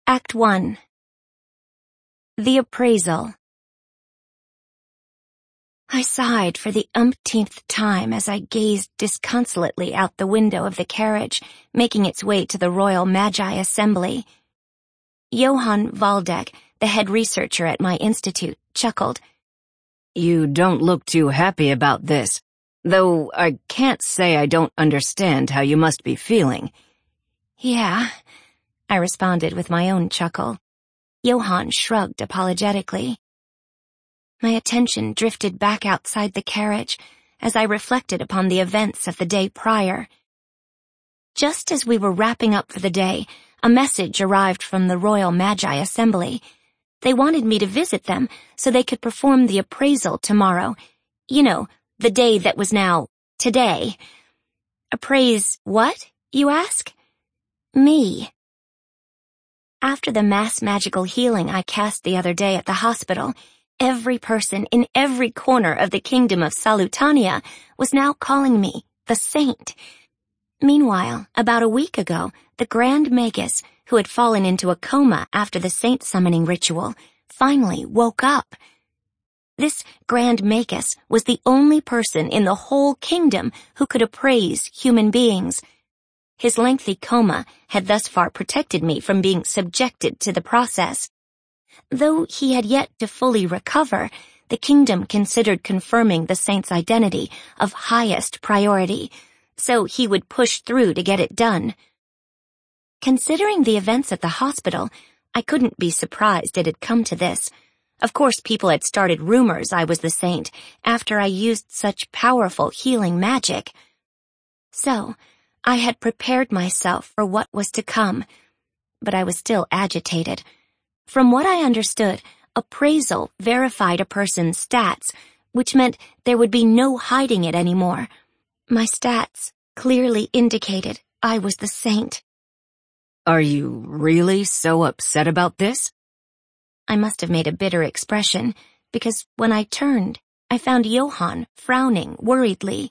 Act 1. The Appraisal. I sighed for the umpteenth time as I gazed disconsolately out the window of the carriage, making its way to the Royal Magi Assembly. Johann Waldeck, the head researcher at my institute, chuckled. "You don't look too happy about this, though I can't say I don't understand how you must be feeling." "Yeah," I responded with my own chuckle. Johann shrugged apologetically. My attention drifted back outside the carriage as I reflected upon the events of the day prior. Just as we were wrapping up for the day, a message arrived from the Royal Magi Assembly. They wanted me to visit them so they could perform the appraisal tomorrow. You know, the day that was now today. Appraise what, you ask? Me. After the mass magical healing I cast the other day at the hospital, every person in every corner of the kingdom of Salutania was now calling me the Saint. Meanwhile, about a week ago, the Grand Magus, who had fallen into a coma after the saint summoning ritual, finally woke up. This Grand Magus was the only person in the whole kingdom who could appraise human beings. His lengthy coma had thus far protected me from being subjected to the process. Though he had yet to fully recover, the kingdom considered confirming the saint's identity of highest priority, so he would push through to get it done. Considering the events at the hospital, I couldn't be surprised it had come to this. Of course, people had started rumors I was the saint after I used such powerful healing magic. So, I had prepared myself for what was to come, but I was still agitated. From what I understood, appraisal verified a person's stats, which meant there would be no hiding it anymore. My stats clearly indicated I was the saint. "Are you really so upset about this?" I must have made a bitter expression, because when I turned, I found Johann frowning worriedly.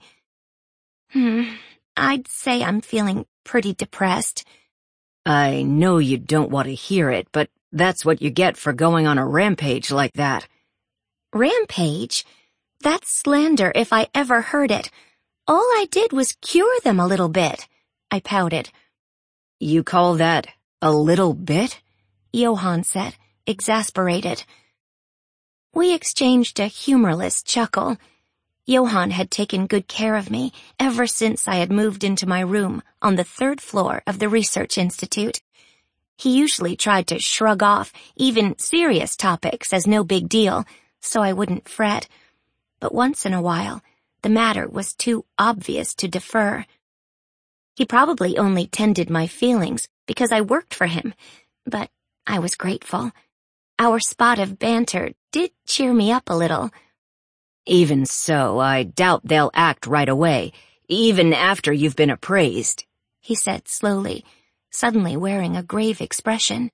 I'd say I'm feeling pretty depressed." "I know you don't want to hear it, but that's what you get for going on a rampage like that." "Rampage? That's slander if I ever heard it. All I did was cure them a little bit," I pouted. "You call that a little bit?" Johann said, exasperated. We exchanged a humorless chuckle. Johann had taken good care of me ever since I had moved into my room on the 3rd floor of the Research Institute. He usually tried to shrug off even serious topics as no big deal, so I wouldn't fret. But once in a while, the matter was too obvious to defer. He probably only tended my feelings because I worked for him, but I was grateful. Our spot of banter did cheer me up a little. "Even so, I doubt they'll act right away, even after you've been appraised," he said slowly, suddenly wearing a grave expression.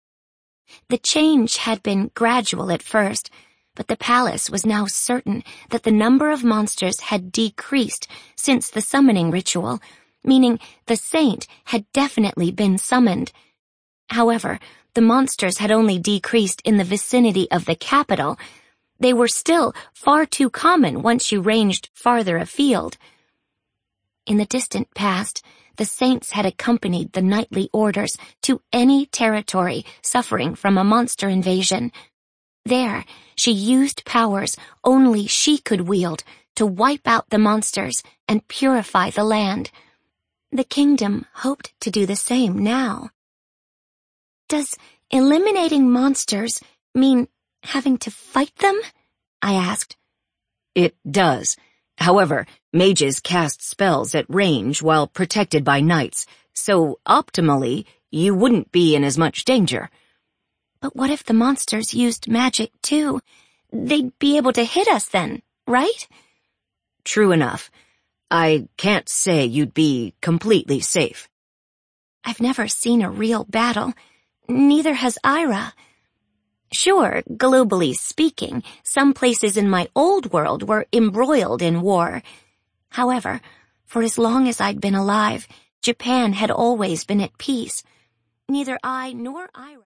The change had been gradual at first, but the palace was now certain that the number of monsters had decreased since the summoning ritual, meaning the saint had definitely been summoned. However, the monsters had only decreased in the vicinity of the capital. They were still far too common once you ranged farther afield. In the distant past, the saints had accompanied the knightly orders to any territory suffering from a monster invasion. There, she used powers only she could wield to wipe out the monsters and purify the land. The kingdom hoped to do the same now. "Does eliminating monsters mean having to fight them?" I asked. "It does. However, mages cast spells at range while protected by knights, so optimally, you wouldn't be in as much danger." "But what if the monsters used magic too? They'd be able to hit us then, right?" "True enough. I can't say you'd be completely safe." "I've never seen a real battle. Neither has Ira. Sure, globally speaking, some places in my old world were embroiled in war. However, for as long as I'd been alive, Japan had always been at peace. Neither I nor Ira